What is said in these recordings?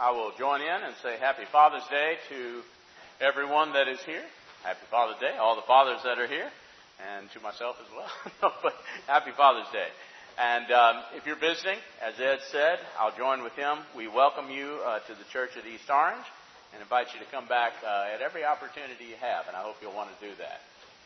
I will join in and say Happy Father's Day to everyone that is here. Happy Father's Day, all the fathers that are here, and to myself as well. But Happy Father's Day. And if you're visiting, as Ed said, I'll join with him. We welcome you to the church at East Orange and invite you to come back at every opportunity you have, and I hope you'll want to do that.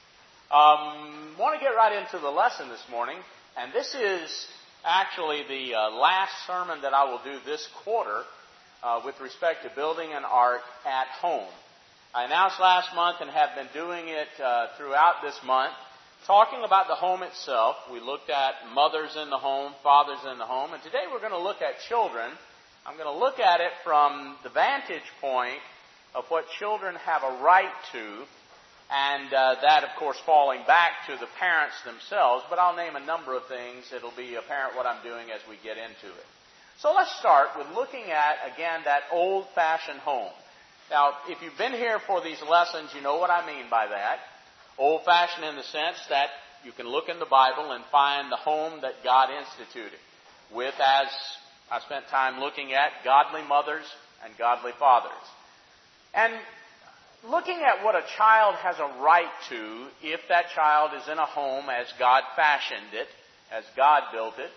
Want to get right into the lesson this morning, and this is actually the last sermon that I will do this quarter with respect to building an ark at home. I announced last month and have been doing it throughout this month, talking about the home itself. We looked at mothers in the home, fathers in the home, and today we're going to look at children. I'm going to look at it from the vantage point of what children have a right to, and that, of course, falling back to the parents themselves. But I'll name a number of things. It'll be apparent what I'm doing as we get into it. So let's start with looking at, again, that old-fashioned home. Now, if you've been here for these lessons, you know what I mean by that. Old-fashioned in the sense that you can look in the Bible and find the home that God instituted with, as I spent time looking at, godly mothers and godly fathers. And looking at what a child has a right to if that child is in a home as God fashioned it, as God built it.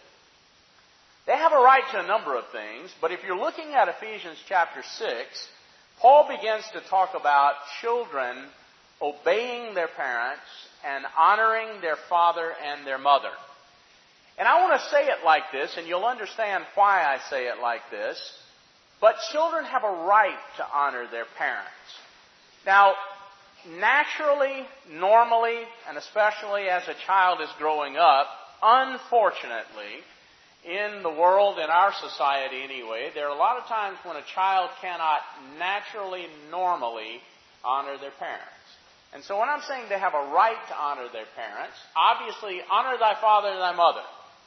They have a right to a number of things, but if you're looking at Ephesians chapter 6, Paul begins to talk about children obeying their parents and honoring their father and their mother. And I want to say it like this, and you'll understand why I say it like this, but children have a right to honor their parents. Now, naturally, normally, and especially as a child is growing up, unfortunately, in the world, in our society anyway, there are a lot of times when a child cannot naturally, normally honor their parents. And so when I'm saying they have a right to honor their parents, obviously, honor thy father and thy mother.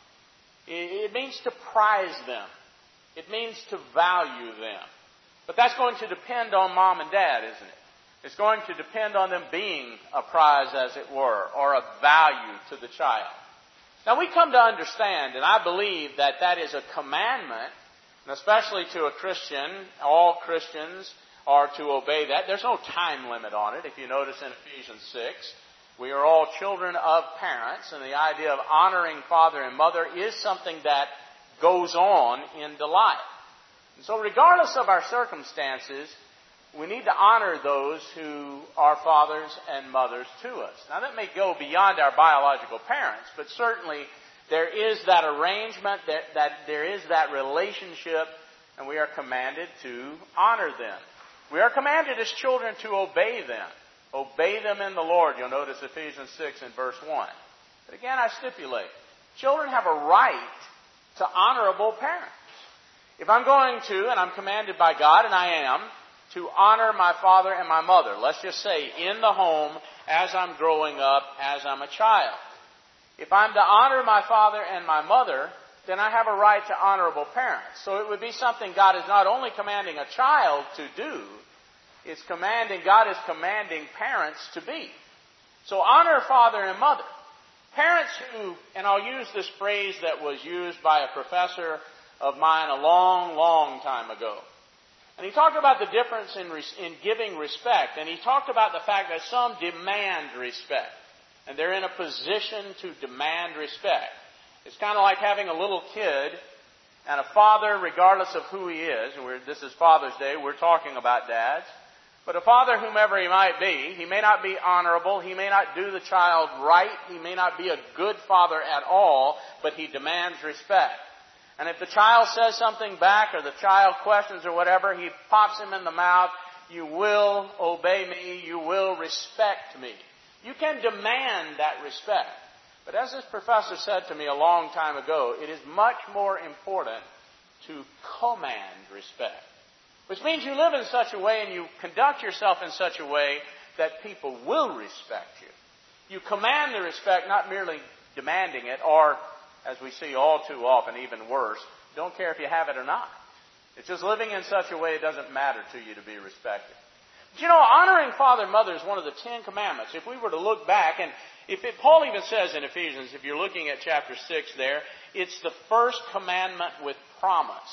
It means to prize them. It means to value them. But that's going to depend on mom and dad, isn't it? It's going to depend on them being a prize, as it were, or a value to the child. Now, we come to understand, and I believe that that is a commandment, and especially to a Christian. All Christians are to obey that. There's no time limit on it. If you notice in Ephesians 6, we are all children of parents, and the idea of honoring father and mother is something that goes on into life. And so regardless of our circumstances, we need to honor those who are fathers and mothers to us. Now, that may go beyond our biological parents, but certainly there is that arrangement, that there is that relationship, and we are commanded to honor them. We are commanded as children to obey them. Obey them in the Lord. You'll notice Ephesians 6 and verse 1. But again, I stipulate, children have a right to honorable parents. If I'm going to, and I'm commanded by God, and I am, to honor my father and my mother, let's just say in the home as I'm growing up, as I'm a child. If I'm to honor my father and my mother, then I have a right to honorable parents. So it would be something God is not only commanding a child to do, God is commanding parents to be. So honor father and mother. Parents who, and I'll use this phrase that was used by a professor of mine a long, long time ago. And he talked about the difference in giving respect. And he talked about the fact that some demand respect. And they're in a position to demand respect. It's kind of like having a little kid and a father, regardless of who he is. And this is Father's Day. We're talking about dads. But a father, whomever he might be, he may not be honorable. He may not do the child right. He may not be a good father at all. But he demands respect. And if the child says something back or the child questions or whatever, he pops him in the mouth. You will obey me. You will respect me. You can demand that respect. But as this professor said to me a long time ago, it is much more important to command respect. Which means you live in such a way and you conduct yourself in such a way that people will respect you. You command the respect, not merely demanding it, or, as we see all too often, even worse, don't care if you have it or not. It's just living in such a way it doesn't matter to you to be respected. But you know, honoring father and mother is one of the 10 commandments. If we were to look back, and Paul even says in Ephesians, if you're looking at chapter 6 there, it's the first commandment with promise.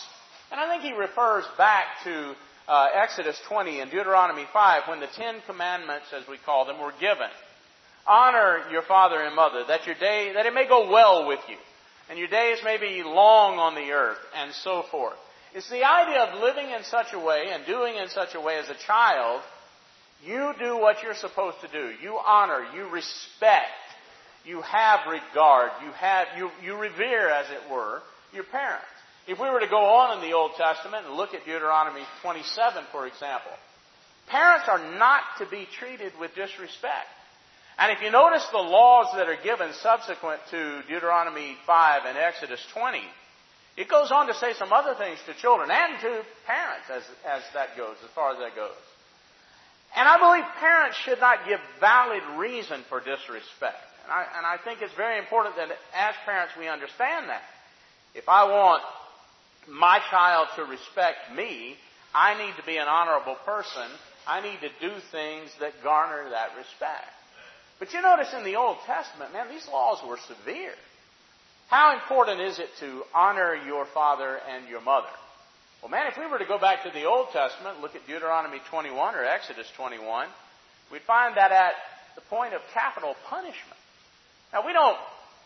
And I think he refers back to Exodus 20 and Deuteronomy 5 when the 10 Commandments, as we call them, were given. Honor your father and mother, that it may go well with you, and your days may be long on the earth, and so forth. It's the idea of living in such a way and doing in such a way as a child, you do what you're supposed to do. You honor, you respect, you have regard, you revere, as it were, your parents. If we were to go on in the Old Testament and look at Deuteronomy 27, for example, parents are not to be treated with disrespect. And if you notice the laws that are given subsequent to Deuteronomy 5 and Exodus 20, it goes on to say some other things to children and to parents as that goes, as far as that goes. And I believe parents should not give valid reason for disrespect. And I think it's very important that as parents we understand that. If I want my child to respect me, I need to be an honorable person. I need to do things that garner that respect. But you notice in the Old Testament, man, these laws were severe. How important is it to honor your father and your mother? Well, man, if we were to go back to the Old Testament, look at Deuteronomy 21 or Exodus 21, we'd find that at the point of capital punishment. Now, we don't,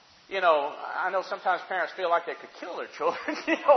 I know sometimes parents feel like they could kill their children,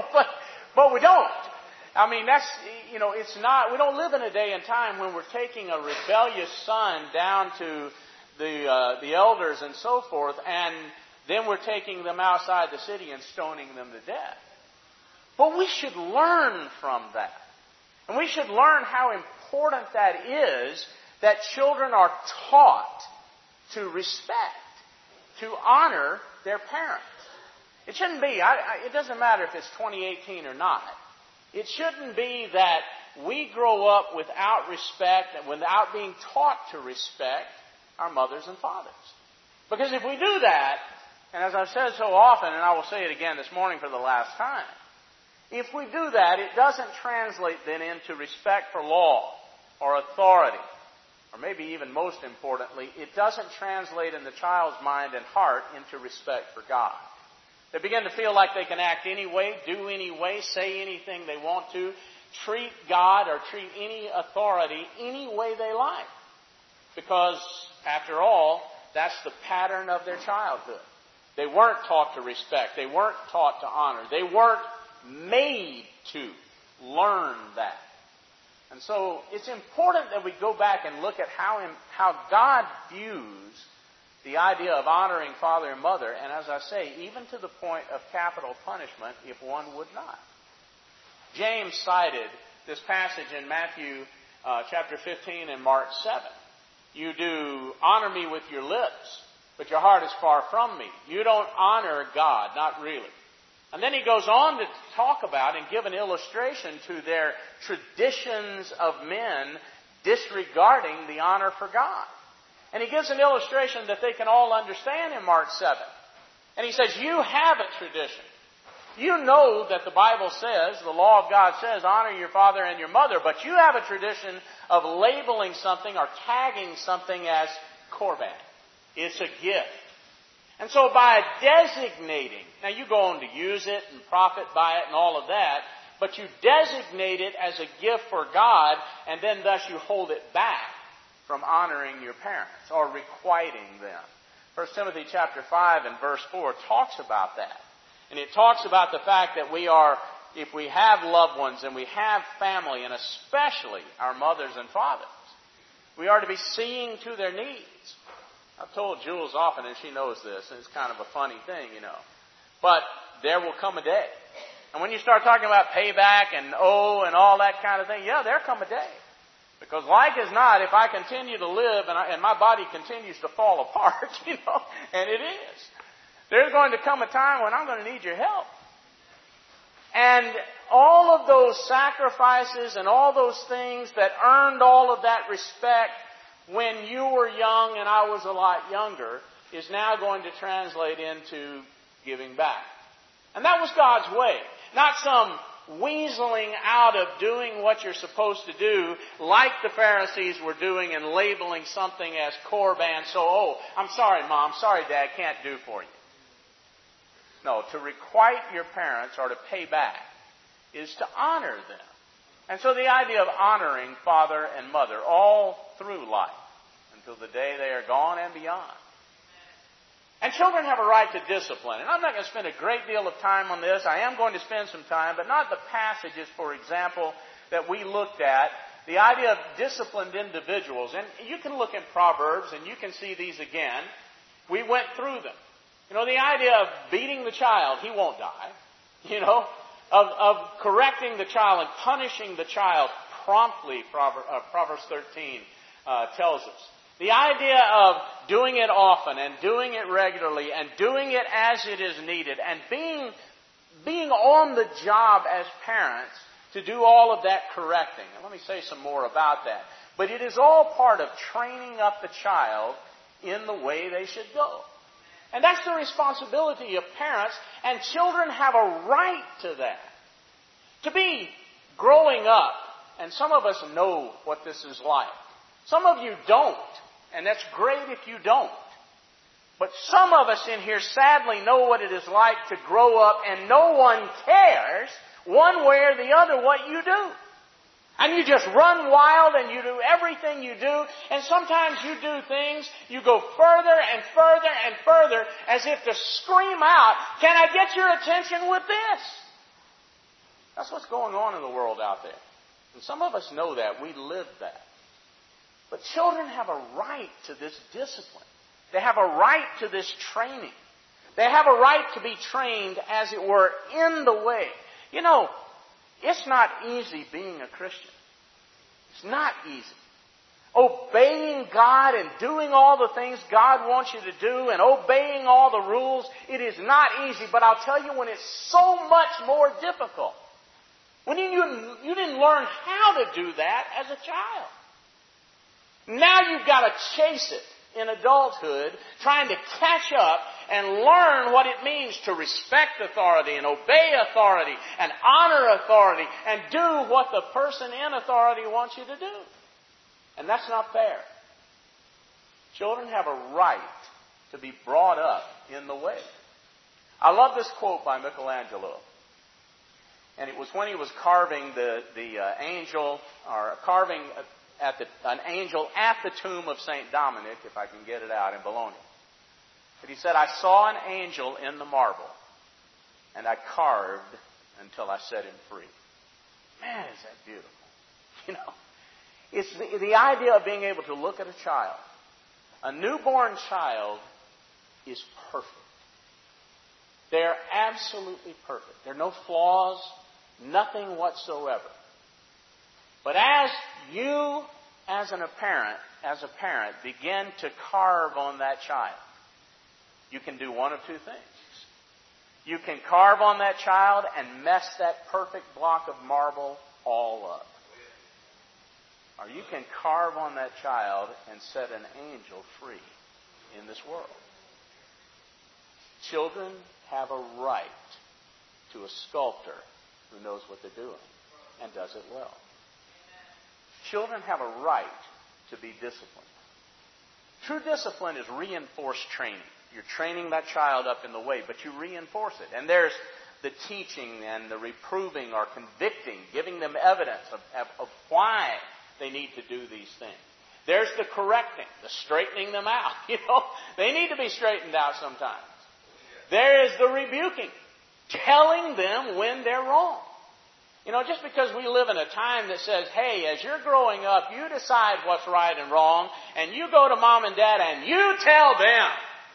but we don't. I mean, it's not, we don't live in a day and time when we're taking a rebellious son down to the elders and so forth, and then we're taking them outside the city and stoning them to death. But we should learn from that. And we should learn how important that is that children are taught to respect, to honor their parents. It shouldn't be, it doesn't matter if it's 2018 or not. It shouldn't be that we grow up without respect and without being taught to respect our mothers and fathers. Because if we do that, and as I've said so often, and I will say it again this morning for the last time, if we do that, it doesn't translate then into respect for law or authority. Or maybe even most importantly, it doesn't translate in the child's mind and heart into respect for God. They begin to feel like they can act any way, do any way, say anything they want to, treat God or treat any authority any way they like. Because, after all, that's the pattern of their childhood. They weren't taught to respect. They weren't taught to honor. They weren't made to learn that. And so it's important that we go back and look at how God views the idea of honoring father and mother, and as I say, even to the point of capital punishment if one would not. James cited this passage in Matthew chapter 15 and Mark 7. You do honor me with your lips, but your heart is far from me. You don't honor God, not really. And then he goes on to talk about and give an illustration to their traditions of men disregarding the honor for God. And he gives an illustration that they can all understand in Mark 7. And he says, you have a tradition. You know that the Bible says, the law of God says, honor your father and your mother, but you have a tradition of labeling something or tagging something as korban. It's a gift. And so by designating, now you go on to use it and profit by it and all of that, but you designate it as a gift for God, and then thus you hold it back from honoring your parents or requiting them. 1 Timothy chapter 5 and verse 4 talks about that. And it talks about the fact that we are, if we have loved ones and we have family, and especially our mothers and fathers, we are to be seeing to their needs. I've told Jules often, and she knows this, and it's kind of a funny thing, But there will come a day. And when you start talking about payback and and all that kind of thing, there come a day. Because like as not, if I continue to live and my body continues to fall apart, and it is, there's going to come a time when I'm going to need your help. And all of those sacrifices and all those things that earned all of that respect when you were young and I was a lot younger is now going to translate into giving back. And that was God's way. Not some weaseling out of doing what you're supposed to do like the Pharisees were doing and labeling something as korban. So, I'm sorry, Mom, sorry, Dad, can't do for you. No, to requite your parents or to pay back is to honor them. And so the idea of honoring father and mother all through life until the day they are gone and beyond. And children have a right to discipline. And I'm not going to spend a great deal of time on this. I am going to spend some time, but not the passages, for example, that we looked at. The idea of disciplined individuals. And you can look in Proverbs and you can see these again. We went through them. You know, the idea of beating the child, he won't die. You know, of correcting the child and punishing the child promptly, Proverbs 13 tells us. The idea of doing it often and doing it regularly and doing it as it is needed and being on the job as parents to do all of that correcting. And let me say some more about that. But it is all part of training up the child in the way they should go. And that's the responsibility of parents, and children have a right to that. To be growing up, and some of us know what this is like. Some of you don't, and that's great if you don't. But some of us in here sadly know what it is like to grow up and no one cares one way or the other what you do. And you just run wild and you do everything you do. And sometimes you do things, you go further and further and further as if to scream out, can I get your attention with this? That's what's going on in the world out there. And some of us know that. We live that. But children have a right to this discipline. They have a right to this training. They have a right to be trained, as it were, in the way. You know, it's not easy being a Christian. It's not easy. Obeying God and doing all the things God wants you to do and obeying all the rules, it is not easy. But I'll tell you when it's so much more difficult. When you didn't learn how to do that as a child. Now you've got to chase it in adulthood, trying to catch up and learn what it means to respect authority and obey authority and honor authority and do what the person in authority wants you to do. And that's not fair. Children have a right to be brought up in the way. I love this quote by Michelangelo. And it was when he was carving the angel, or carving an angel at the tomb of St. Dominic, if I can get it out, in Bologna. But he said, I saw an angel in the marble, and I carved until I set him free. Man, is that beautiful. You know, it's the idea of being able to look at a child. A newborn child is perfect. They're absolutely perfect. There are no flaws, nothing whatsoever. But as you, as a parent, begin to carve on that child, you can do one of two things. You can carve on that child and mess that perfect block of marble all up. Or you can carve on that child and set an angel free in this world. Children have a right to a sculptor who knows what they're doing and does it well. Children have a right to be disciplined. True discipline is reinforced training. You're training that child up in the way, but you reinforce it. And there's the teaching and the reproving or convicting, giving them evidence of why they need to do these things. There's the correcting, the straightening them out. You know, they need to be straightened out sometimes. There is the rebuking, telling them when they're wrong. You know, just because we live in a time that says, hey, as you're growing up, you decide what's right and wrong, and you go to mom and dad and you tell them.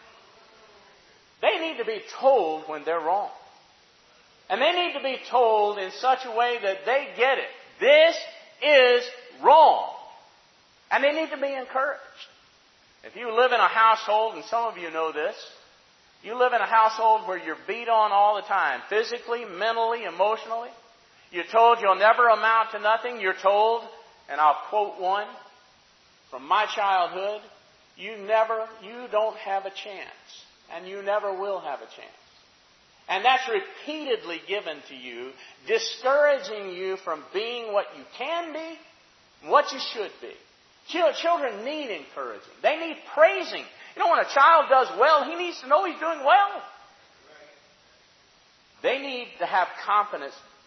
They need to be told when they're wrong. And they need to be told in such a way that they get it. This is wrong. And they need to be encouraged. If you live in a household, and some of you know this, you live in a household where you're beat on all the time, physically, mentally, emotionally. You're told you'll never amount to nothing. You're told, and I'll quote one from my childhood, you don't have a chance. And you never will have a chance. And that's repeatedly given to you, discouraging you from being what you can be, what you should be. Children need encouraging. They need praising. You know, when a child does well, he needs to know he's doing well. They need to have confidence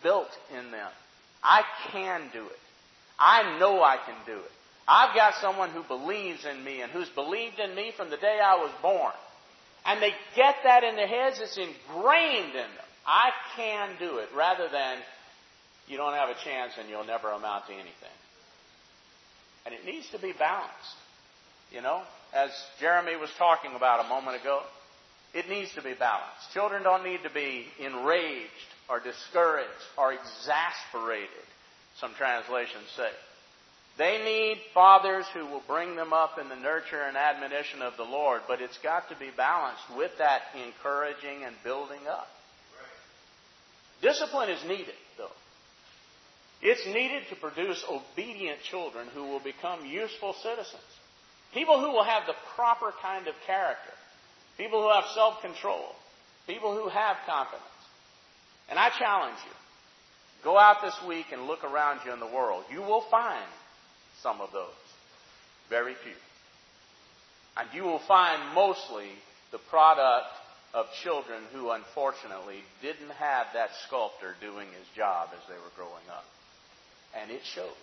built in them. I can do it. I know I can do it. I've got someone who believes in me and who's believed in me from the day I was born. And they get that in their heads. It's ingrained in them. I can do it, rather than you don't have a chance and you'll never amount to anything. And it needs to be balanced. You know, as Jeremy was talking about a moment ago, it needs to be balanced. Children don't need to be enraged or discouraged or exasperated, some translations say. They need fathers who will bring them up in the nurture and admonition of the Lord, but it's got to be balanced with that encouraging and building up. Discipline is needed, though. It's needed to produce obedient children who will become useful citizens. People who will have the proper kind of character. People who have self-control. People who have confidence. And I challenge you, go out this week and look around you in the world. You will find some of those. Very few. And you will find mostly the product of children who unfortunately didn't have that sculptor doing his job as they were growing up. And it shows.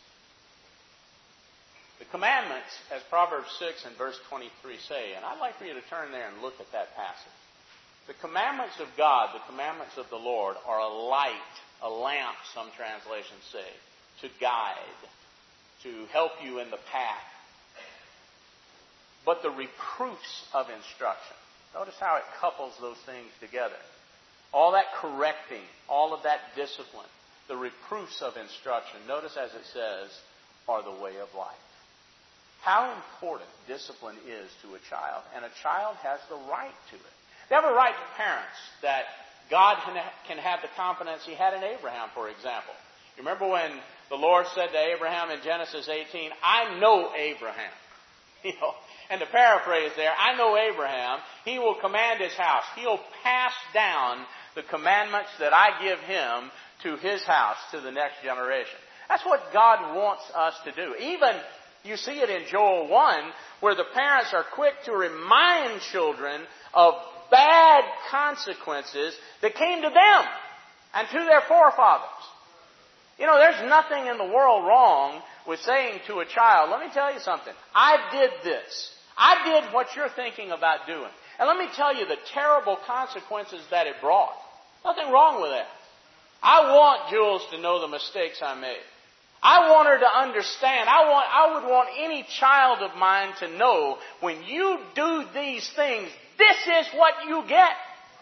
The commandments, as Proverbs 6 and verse 23 say, and I'd like for you to turn there and look at that passage. The commandments of God, the commandments of the Lord, are a light, a lamp, some translations say, to guide, to help you in the path. But the reproofs of instruction, notice how it couples those things together. All that correcting, all of that discipline, the reproofs of instruction, notice as it says, are the way of life. How important discipline is to a child, and a child has the right to it. They have a right to parents that God can have the confidence He had in Abraham, for example. You remember when the Lord said to Abraham in Genesis 18, I know Abraham. And to paraphrase there, I know Abraham. He will command his house. He'll pass down the commandments that I give him to his house, to the next generation. That's what God wants us to do. Even, you see it in Joel 1, where the parents are quick to remind children of bad consequences that came to them and to their forefathers. There's nothing in the world wrong with saying to a child, let me tell you something, I did this. I did what you're thinking about doing. And let me tell you the terrible consequences that it brought. Nothing wrong with that. I want Jules to know the mistakes I made. I want her to understand. I would want any child of mine to know, when you do these things, this is what you get.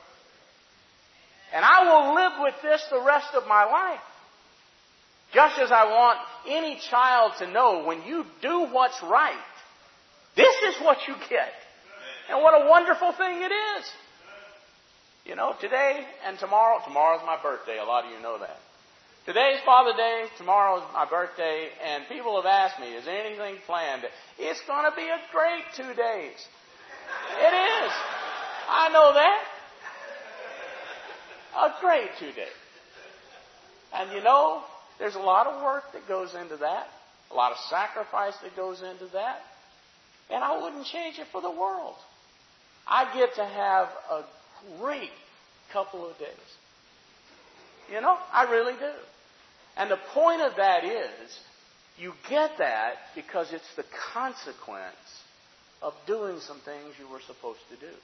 And I will live with this the rest of my life. Just as I want any child to know, when you do what's right, this is what you get. And what a wonderful thing it is. Today and tomorrow's my birthday. A lot of you know that. Today's Father's Day, tomorrow's my birthday, and people have asked me, is there anything planned? It's going to be a great 2 days. It is. I know that. A great 2 days. And there's a lot of work that goes into that, a lot of sacrifice that goes into that, and I wouldn't change it for the world. I get to have a great couple of days. I really do. And the point of that is, you get that because it's the consequence of doing some things you were supposed to do.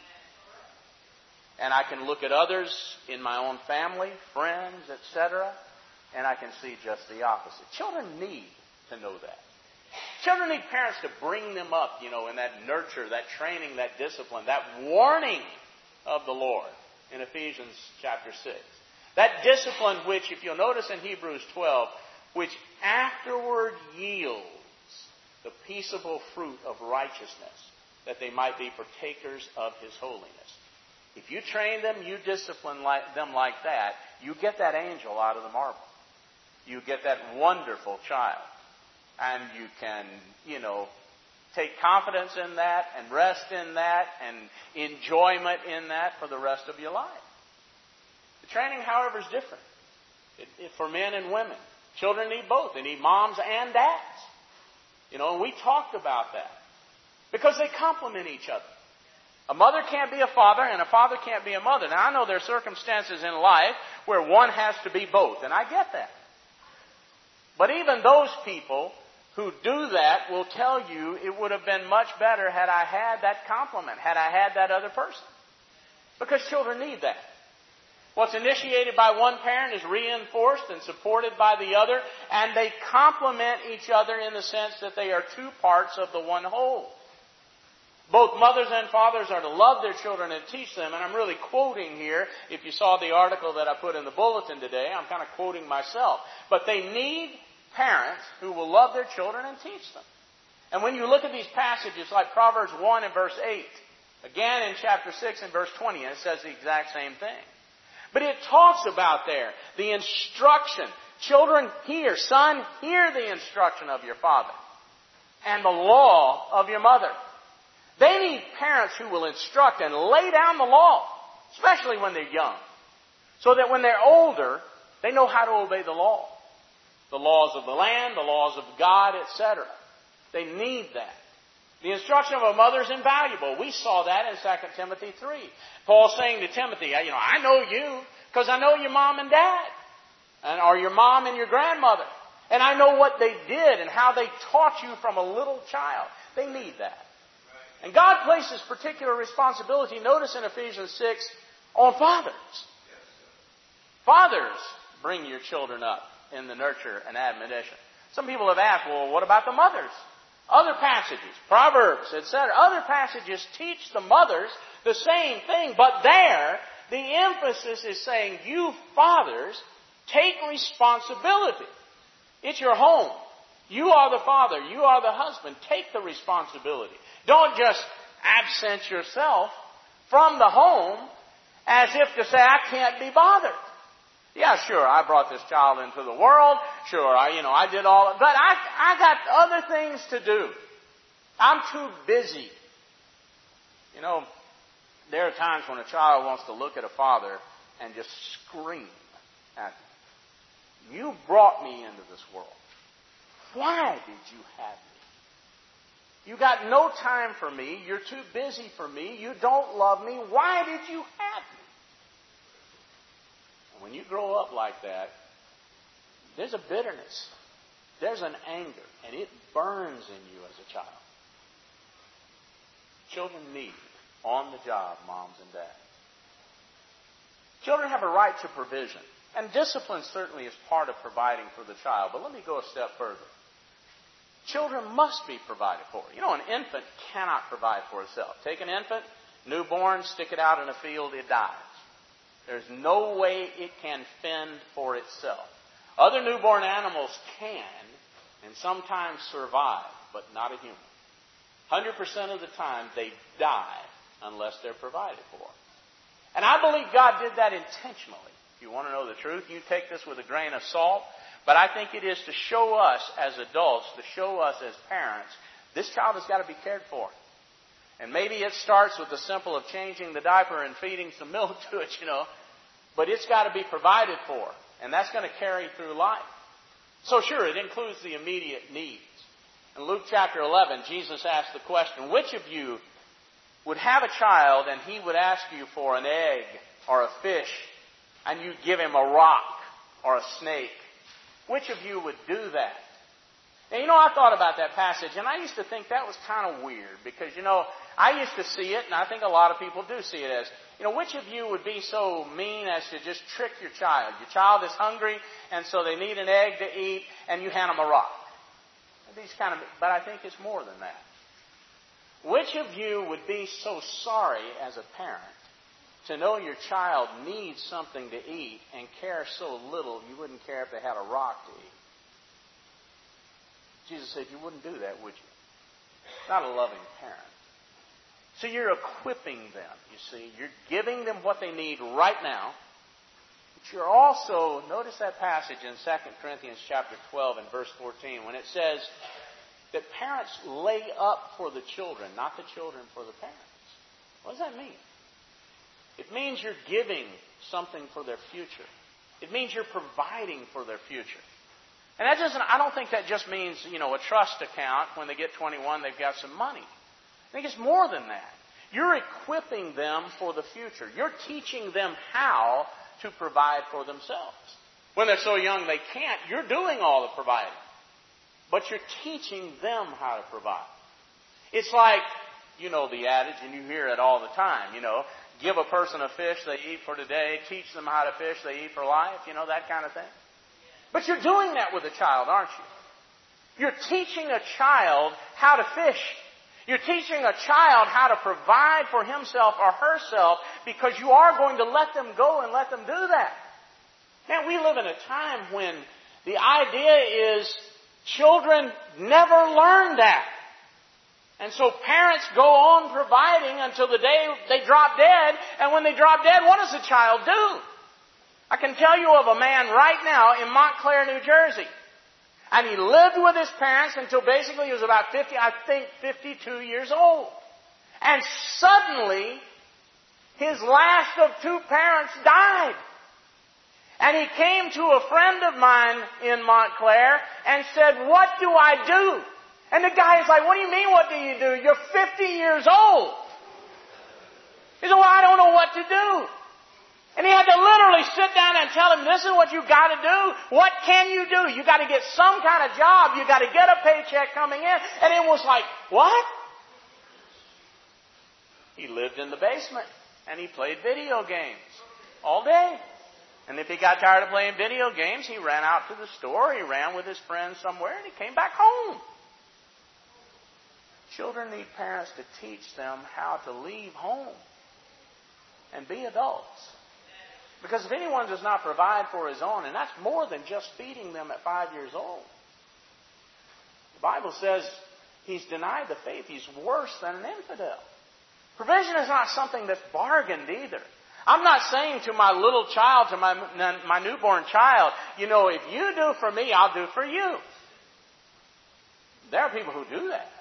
And I can look at others in my own family, friends, etc., and I can see just the opposite. Children need to know that. Children need parents to bring them up, in that nurture, that training, that discipline, that warning of the Lord in Ephesians chapter 6. That discipline which, if you'll notice in Hebrews 12, which afterward yields the peaceable fruit of righteousness, that they might be partakers of His holiness. If you train them, you discipline them like that, you get that angel out of the marble. You get that wonderful child. And you can, take confidence in that and rest in that and enjoyment in that for the rest of your life. The training, however, is different. For men and women. Children need both. They need moms and dads. And we talked about that. Because they complement each other. A mother can't be a father, and a father can't be a mother. Now, I know there are circumstances in life where one has to be both, and I get that. But even those people who do that will tell you it would have been much better had I had that complement, had I had that other person. Because children need that. What's initiated by one parent is reinforced and supported by the other, and they complement each other in the sense that they are two parts of the one whole. Both mothers and fathers are to love their children and teach them, and I'm really quoting here. If you saw the article that I put in the bulletin today, I'm kind of quoting myself. But they need parents who will love their children and teach them. And when you look at these passages like Proverbs 1 and verse 8, again in chapter 6 and verse 20, it says the exact same thing. But it talks about there the instruction. Children, hear. Son, hear the instruction of your father and the law of your mother. They need parents who will instruct and lay down the law, especially when they're young, so that when they're older, they know how to obey the law. The laws of the land, the laws of God, etc. They need that. The instruction of a mother is invaluable. We saw that in 2 Timothy 3. Paul's saying to Timothy, I know you because I know your mom and dad, or your mom and your grandmother. And I know what they did and how they taught you from a little child. They need that. And God places particular responsibility, notice in Ephesians 6, on fathers. Fathers, bring your children up in the nurture and admonition. Some people have asked, well, what about the mothers? Other passages, Proverbs, etc., other passages teach the mothers the same thing, but there, the emphasis is saying, you fathers, take responsibility. It's your home. You are the father. You are the husband. Take the responsibility. Don't just absent yourself from the home as if to say, I can't be bothered. Yeah, sure, I brought this child into the world. Sure, I did all, but I got other things to do. I'm too busy. There are times when a child wants to look at a father and just scream at him. You brought me into this world. Why did you have me? You got no time for me. You're too busy for me. You don't love me. Why did you have me? And when you grow up like that, there's a bitterness. There's an anger. And it burns in you as a child. Children need on-the-job moms and dads. Children have a right to provision. And discipline certainly is part of providing for the child. But let me go a step further. Children must be provided for. An infant cannot provide for itself. Take an infant, newborn, stick it out in a field, it dies. There's no way it can fend for itself. Other newborn animals can and sometimes survive, but not a human. 100% of the time they die unless they're provided for. And I believe God did that intentionally. If you want to know the truth, you take this with a grain of salt. But I think it is to show us as adults, to show us as parents, this child has got to be cared for. And maybe it starts with the simple of changing the diaper and feeding some milk to it, But it's got to be provided for. And that's going to carry through life. So sure, it includes the immediate needs. In Luke chapter 11, Jesus asked the question, which of you would have a child and he would ask you for an egg or a fish and you'd give him a rock or a snake? Which of you would do that? Now, I thought about that passage, and I used to think that was kind of weird because, I used to see it, and I think a lot of people do see it as, which of you would be so mean as to just trick your child? Your child is hungry, and so they need an egg to eat, and you hand them a rock. But I think it's more than that. Which of you would be so sorry as a parent to know your child needs something to eat and care so little you wouldn't care if they had a rock to eat? Jesus said you wouldn't do that, would you? Not a loving parent. So you're equipping them, you see. You're giving them what they need right now. But you're also, notice that passage in 2 Corinthians chapter 12 and verse 14 when it says that parents lay up for the children, not the children for the parents. What does that mean? It means you're giving something for their future. It means you're providing for their future. And I don't think that just means, a trust account. When they get 21, they've got some money. I think it's more than that. You're equipping them for the future. You're teaching them how to provide for themselves. When they're so young they can't, you're doing all the providing. But you're teaching them how to provide. It's like, you know the adage, and you hear it all the time, give a person a fish they eat for today, teach them how to fish they eat for life, that kind of thing. But you're doing that with a child, aren't you? You're teaching a child how to fish. You're teaching a child how to provide for himself or herself because you are going to let them go and let them do that. Man, we live in a time when the idea is children never learn that. And so parents go on providing until the day they drop dead. And when they drop dead, what does the child do? I can tell you of a man right now in Montclair, New Jersey. And he lived with his parents until basically he was about 52 years old. And suddenly, his last of two parents died. And he came to a friend of mine in Montclair and said, "What do I do?" And the guy is like, "What do you mean, what do you do? You're 50 years old." He said, "Well, I don't know what to do." And he had to literally sit down and tell him, "This is what you've got to do. What can you do? You got to get some kind of job. You got to get a paycheck coming in." And it was like, what? He lived in the basement and he played video games all day. And if he got tired of playing video games, he ran out to the store, he ran with his friends somewhere, and he came back home. Children need parents to teach them how to leave home and be adults. Because if anyone does not provide for his own, and that's more than just feeding them at 5 years old. The Bible says he's denied the faith. He's worse than an infidel. Provision is not something that's bargained either. I'm not saying to my little child, to my newborn child, if you do for me, I'll do for you. There are people who do that.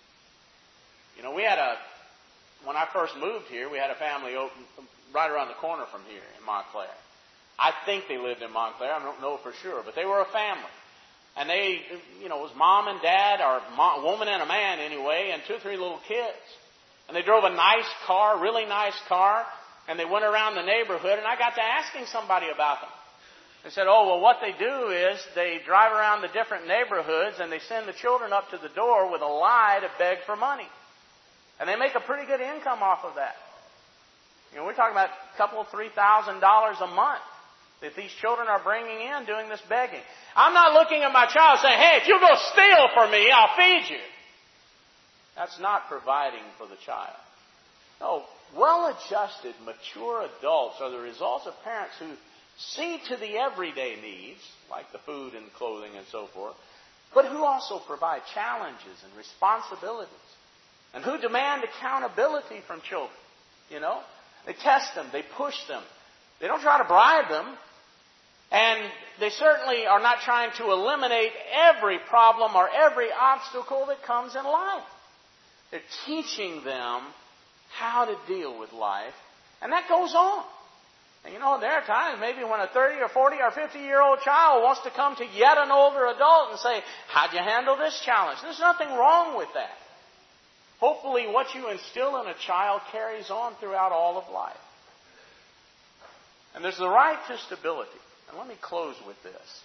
When I first moved here, we had a family right around the corner from here in Montclair. I think they lived in Montclair. I don't know for sure, but they were a family. And they, it was mom and dad, or a woman and a man anyway, and 2 or 3 little kids. And they drove a nice car, really nice car, and they went around the neighborhood, and I got to asking somebody about them. They said, what they do is they drive around the different neighborhoods and they send the children up to the door with a lie to beg for money. And they make a pretty good income off of that. We're talking about a couple, $3,000 a month that these children are bringing in doing this begging. I'm not looking at my child saying, "Hey, if you go steal for me, I'll feed you." That's not providing for the child. No, well-adjusted, mature adults are the results of parents who see to the everyday needs, like the food and clothing and so forth, but who also provide challenges and responsibilities, and who demand accountability from children. They test them, they push them. They don't try to bribe them, and they certainly are not trying to eliminate every problem or every obstacle that comes in life. They're teaching them how to deal with life, and that goes on. And there are times maybe when a 30 or 40 or 50-year-old child wants to come to yet an older adult and say, "How'd you handle this challenge?" There's nothing wrong with that. Hopefully what you instill in a child carries on throughout all of life. And there's the right to stability. And let me close with this.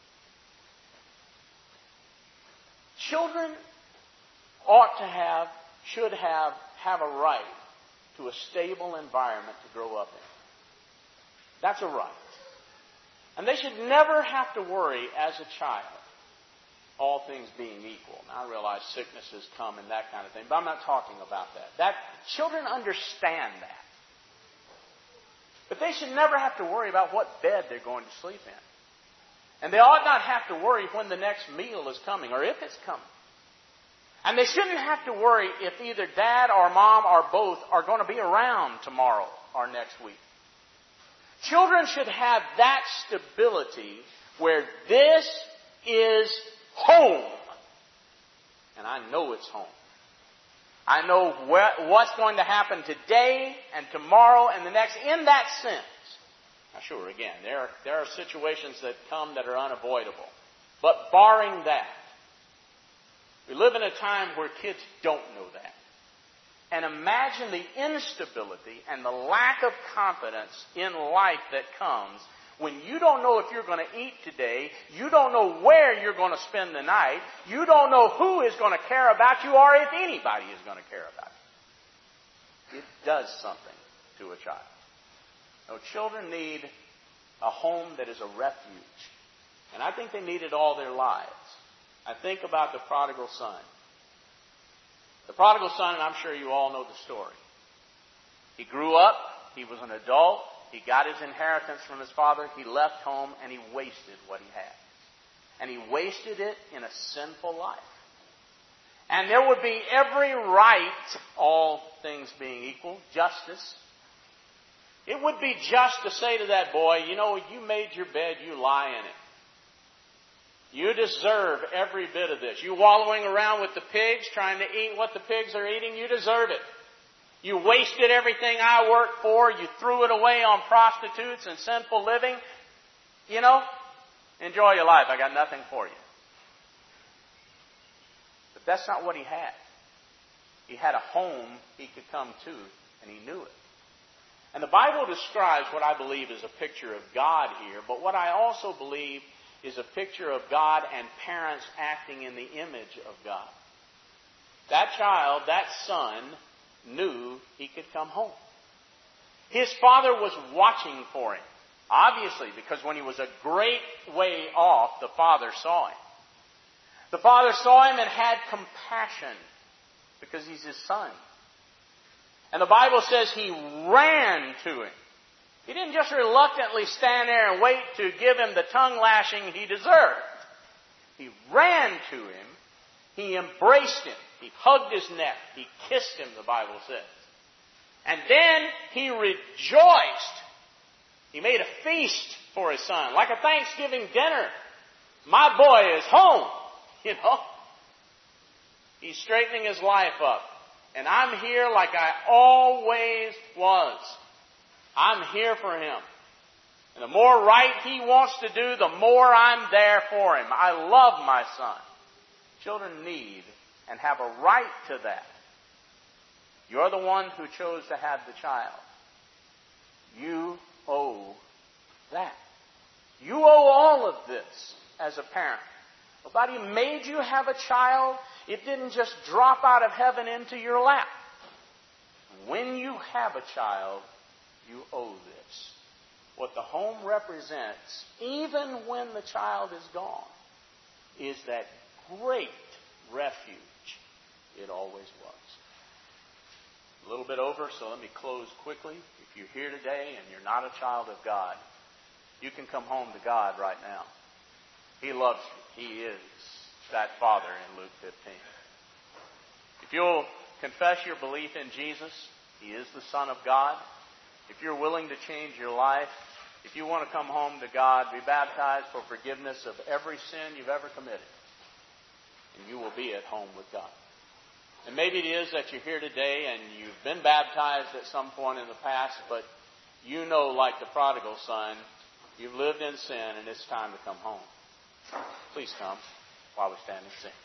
Children should have a right to a stable environment to grow up in. That's a right. And they should never have to worry as a child, all things being equal. Now, I realize sicknesses come and that kind of thing, but I'm not talking about that. Children understand that. But they should never have to worry about what bed they're going to sleep in. And they ought not have to worry when the next meal is coming or if it's coming. And they shouldn't have to worry if either dad or mom or both are going to be around tomorrow or next week. Children should have that stability where this is home. And I know it's home. I know what's going to happen today and tomorrow and the next in that sense. Now sure, again, there are situations that come that are unavoidable. But barring that, we live in a time where kids don't know that. And imagine the instability and the lack of confidence in life that comes when you don't know if you're going to eat today, you don't know where you're going to spend the night, you don't know who is going to care about you or if anybody is going to care about you. It does something to a child. Now, children need a home that is a refuge. And I think they need it all their lives. I think about the prodigal son. The prodigal son, and I'm sure you all know the story. He grew up, he was an adult, he got his inheritance from his father, he left home, and he wasted what he had. And he wasted it in a sinful life. And there would be every right, all things being equal, justice. It would be just to say to that boy, you know, you made your bed, you lie in it. You deserve every bit of this. You wallowing around with the pigs, trying to eat what the pigs are eating, you deserve it. You wasted everything I worked for. You threw it away on prostitutes and sinful living. You know, enjoy your life. I got nothing for you. But that's not what he had. He had a home he could come to, and he knew it. And the Bible describes what I believe is a picture of God here, but what I also believe is a picture of God and parents acting in the image of God. That child, that son, knew he could come home. His father was watching for him, obviously, because when he was a great way off, the father saw him. The father saw him and had compassion because he's his son. And the Bible says he ran to him. He didn't just reluctantly stand there and wait to give him the tongue lashing he deserved. He ran to him. He embraced him. He hugged his neck. He kissed him, the Bible says. And then he rejoiced. He made a feast for his son, like a Thanksgiving dinner. My boy is home, you know. He's straightening his life up. And I'm here like I always was. I'm here for him. And the more right he wants to do, the more I'm there for him. I love my son. Children need and have a right to that. You're the one who chose to have the child. You owe that. You owe all of this as a parent. Nobody made you have a child. It didn't just drop out of heaven into your lap. When you have a child, you owe this. What the home represents, even when the child is gone, is that great refuge it always was. A little bit over, so let me close quickly. If you're here today and you're not a child of God, you can come home to God right now. He loves you. He is that Father in Luke 15. If you'll confess your belief in Jesus, He is the Son of God. If you're willing to change your life, if you want to come home to God, be baptized for forgiveness of every sin you've ever committed, and you will be at home with God. And maybe it is that you're here today and you've been baptized at some point in the past, but you know, like the prodigal son, you've lived in sin and it's time to come home. Please come while we stand and sing.